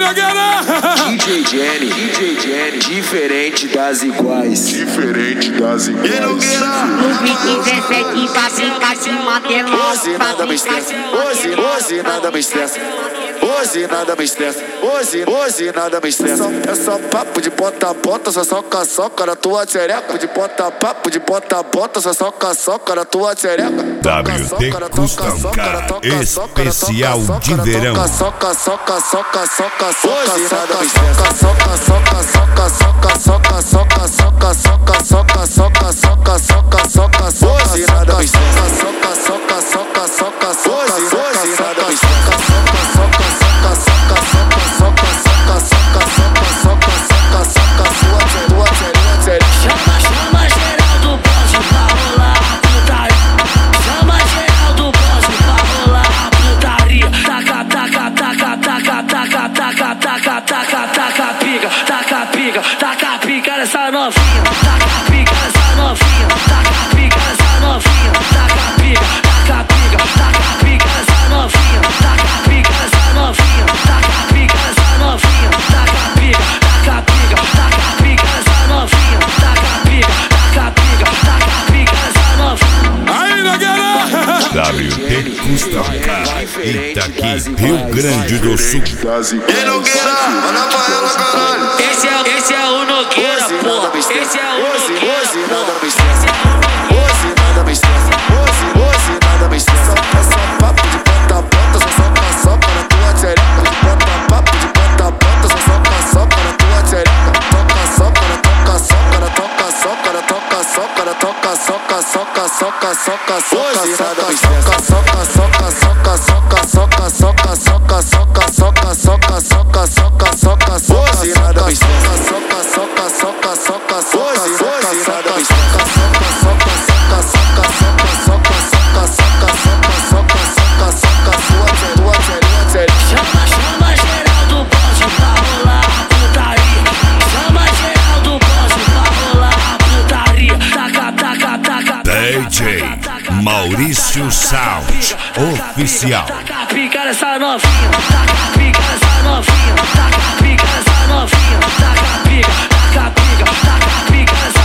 DJ Jenny, diferente das iguais. Diferente das iguais. No pique 17 pra ficar de manter Hoje nada me estressa, hoje nada me estressa. Hoje nada me estressa, hoje nada me estressa. É só papo de bota-bota, só soca na tua xereca. De papo de bota-bota, só soca na tua xereca. WT Custom Car especial de verão. Hoje nada me estressa. Hoje nada me Chama geral do bonde pra rolar a putaria. Chama geral do bonde pra rolar a putaria. Taca, taca, taca, taca, taca, taca, taca, taca, taca, pica, taca, pica, taca, pica nessa novinha. Taca, pica nessa novinha. Taca, pica nessa novinha. Taca, pica, taca, pica, taca, pica nessa novinha. Taca, pica nessa novinha. Taca, pica nessa novinha. Taca, pica, taca, pica, taca, pica nessa novinha. Taca, pica, taca, pica, taca, pica nessa novinha. Aí, WT Custom Car Itaqui, Rio Grande do Sul. E Nogueira, olha pra ela, caralho. Esse é o Nogueira, pô. Esse é o Nogueira, hoje nada me estressa. Hoje nada me estressa. Hoje nada me estressa. É só papo de bota-bota, só soca na tua xereca. De papo de bota-bota, só soca na tua xereca. Toca, soca na toca, soca na toca, soca na toca, soca na toca, soca, soca, soca, soca, soca. Hoje nada me estressa. Soca, soca, soca, soca, soca, soca, soca, soca, soca, soca, soca, soca, soca, soca. Hoje nada me estressa. Soca, soca, soca, soca, soca, soca, nada me estressa. Soca, soca, soca, soca, soca, soca, soca, soca, soca, soca, soca, soca, tua xereca. Chama geral do bonde pra rolar a putaria. Chama geral do bonde pra rolar a putaria. Taca, taca, taca, DJ Maurício Sound Oficial. taca, pica nessa novinha. Taca, pica nessa novinha. Taca, pica nessa novinha. Taca, pica, taca, pica, taca, pica nessa